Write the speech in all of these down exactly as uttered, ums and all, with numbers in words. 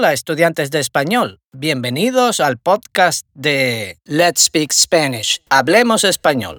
Hola, estudiantes de español. Bienvenidos al podcast de Let's Speak Spanish. Hablemos español.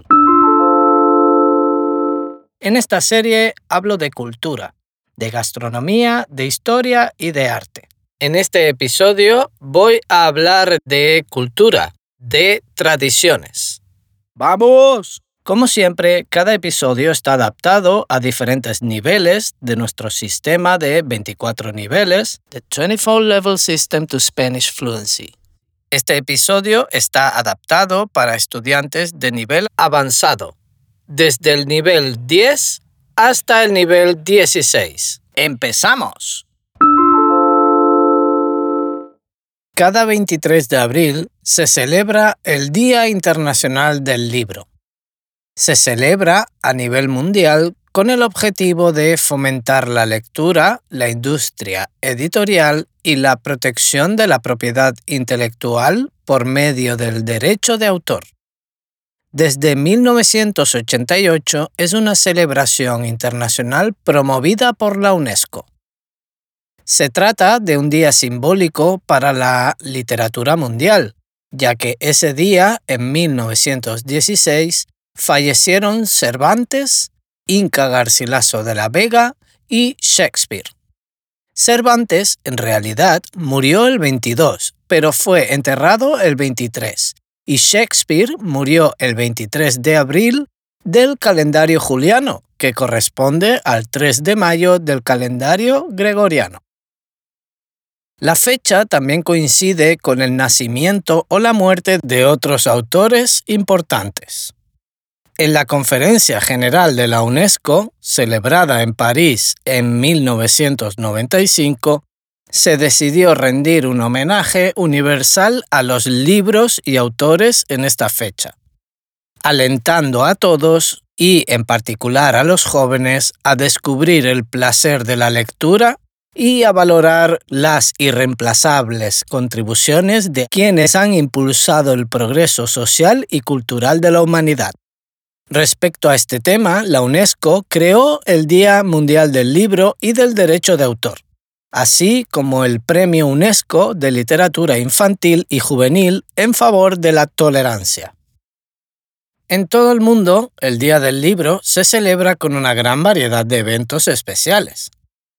En esta serie hablo de cultura, de gastronomía, de historia y de arte. En este episodio voy a hablar de cultura, de tradiciones. ¡Vamos! Como siempre, cada episodio está adaptado a diferentes niveles de nuestro sistema de veinticuatro niveles, The veinticuatro Level System to Spanish Fluency. Este episodio está adaptado para estudiantes de nivel avanzado, desde el nivel diez hasta el nivel dieciséis. ¡Empezamos! Cada veintitrés de abril se celebra el Día Internacional del Libro. Se celebra a nivel mundial con el objetivo de fomentar la lectura, la industria editorial y la protección de la propiedad intelectual por medio del derecho de autor. Desde mil novecientos ochenta y ocho es una celebración internacional promovida por la UNESCO. Se trata de un día simbólico para la literatura mundial, ya que ese día, en mil novecientos dieciséis, fallecieron Cervantes, Inca Garcilaso de la Vega y Shakespeare. Cervantes, en realidad, murió el veintidós, pero fue enterrado el veintitrés, y Shakespeare murió el veintitrés de abril del calendario juliano, que corresponde al tres de mayo del calendario gregoriano. La fecha también coincide con el nacimiento o la muerte de otros autores importantes. En la Conferencia General de la UNESCO, celebrada en París en mil novecientos noventa y cinco, se decidió rendir un homenaje universal a los libros y autores en esta fecha, alentando a todos, y en particular a los jóvenes, a descubrir el placer de la lectura y a valorar las irreemplazables contribuciones de quienes han impulsado el progreso social y cultural de la humanidad. Respecto a este tema, la UNESCO creó el Día Mundial del Libro y del Derecho de Autor, así como el Premio UNESCO de Literatura Infantil y Juvenil en favor de la tolerancia. En todo el mundo, el Día del Libro se celebra con una gran variedad de eventos especiales.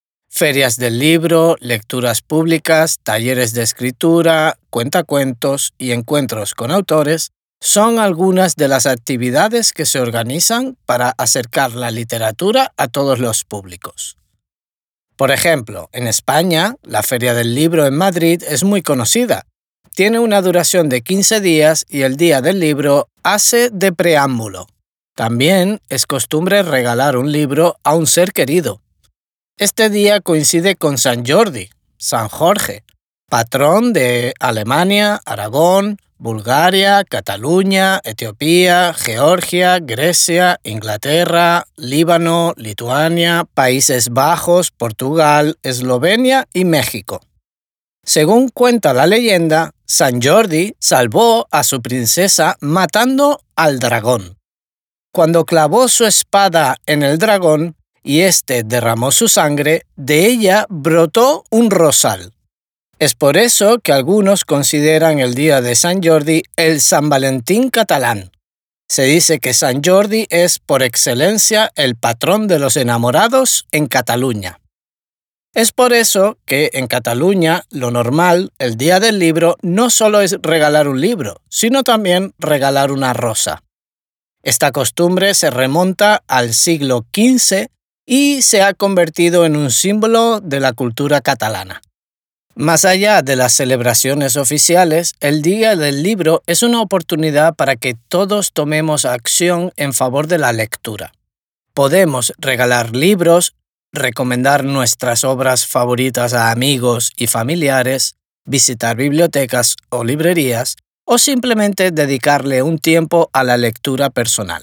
Ferias del libro, lecturas públicas, talleres de escritura, cuentacuentos y encuentros con autores son algunas de las actividades que se organizan para acercar la literatura a todos los públicos. Por ejemplo, en España, la Feria del Libro en Madrid es muy conocida. Tiene una duración de quince días y el Día del Libro hace de preámbulo. También es costumbre regalar un libro a un ser querido. Este día coincide con San Jordi, San Jorge, patrón de Alemania, Aragón, Bulgaria, Cataluña, Etiopía, Georgia, Grecia, Inglaterra, Líbano, Lituania, Países Bajos, Portugal, Eslovenia y México. Según cuenta la leyenda, San Jordi salvó a su princesa matando al dragón. Cuando clavó su espada en el dragón y éste derramó su sangre, de ella brotó un rosal. Es por eso que algunos consideran el día de San Jordi el San Valentín catalán. Se dice que San Jordi es por excelencia el patrón de los enamorados en Cataluña. Es por eso que en Cataluña lo normal, el día del libro, no solo es regalar un libro, sino también regalar una rosa. Esta costumbre se remonta al siglo quince y se ha convertido en un símbolo de la cultura catalana. Más allá de las celebraciones oficiales, el Día del Libro es una oportunidad para que todos tomemos acción en favor de la lectura. Podemos regalar libros, recomendar nuestras obras favoritas a amigos y familiares, visitar bibliotecas o librerías, o simplemente dedicarle un tiempo a la lectura personal.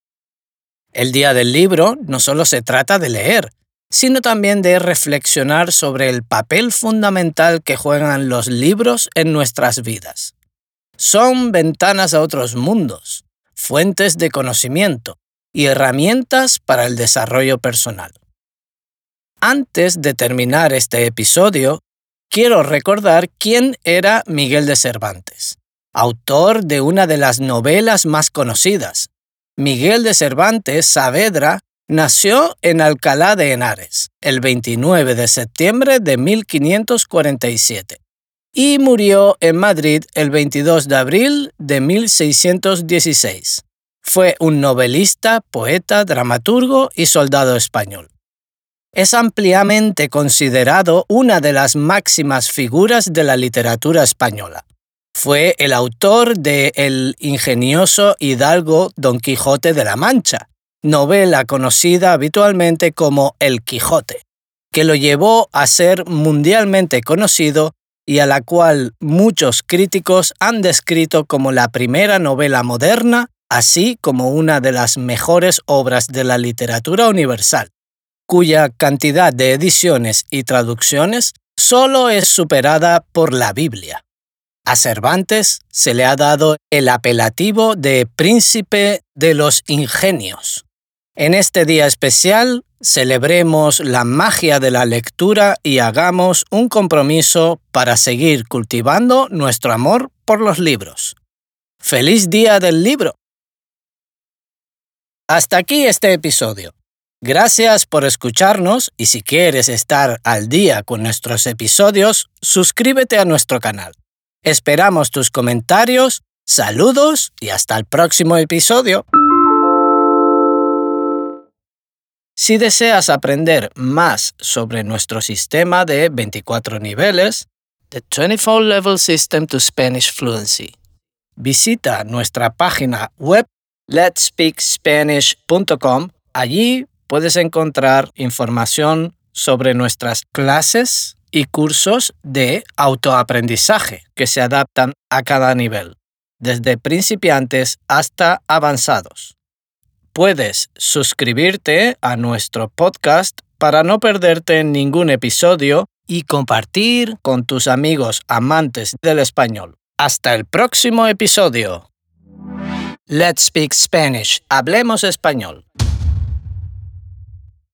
El Día del Libro no solo se trata de leer, sino también de reflexionar sobre el papel fundamental que juegan los libros en nuestras vidas. Son ventanas a otros mundos, fuentes de conocimiento y herramientas para el desarrollo personal. Antes de terminar este episodio, quiero recordar quién era Miguel de Cervantes, autor de una de las novelas más conocidas. Miguel de Cervantes Saavedra nació en Alcalá de Henares el veintinueve de septiembre de mil quinientos cuarenta y siete y murió en Madrid el veintidós de abril de mil seiscientos dieciséis. Fue un novelista, poeta, dramaturgo y soldado español. Es ampliamente considerado una de las máximas figuras de la literatura española. Fue el autor de El ingenioso hidalgo Don Quijote de la Mancha, novela conocida habitualmente como El Quijote, que lo llevó a ser mundialmente conocido y a la cual muchos críticos han descrito como la primera novela moderna, así como una de las mejores obras de la literatura universal, cuya cantidad de ediciones y traducciones solo es superada por la Biblia. A Cervantes se le ha dado el apelativo de Príncipe de los Ingenios. En este día especial, celebremos la magia de la lectura y hagamos un compromiso para seguir cultivando nuestro amor por los libros. ¡Feliz Día del Libro! Hasta aquí este episodio. Gracias por escucharnos y si quieres estar al día con nuestros episodios, suscríbete a nuestro canal. Esperamos tus comentarios, saludos y hasta el próximo episodio. Si deseas aprender más sobre nuestro sistema de veinticuatro niveles, The veinticuatro Level System to Spanish Fluency, visita nuestra página web lets speak spanish punto com. Allí puedes encontrar información sobre nuestras clases y cursos de autoaprendizaje que se adaptan a cada nivel, desde principiantes hasta avanzados. Puedes suscribirte a nuestro podcast para no perderte ningún episodio y compartir con tus amigos amantes del español. Hasta el próximo episodio. Let's Speak Spanish. Hablemos español.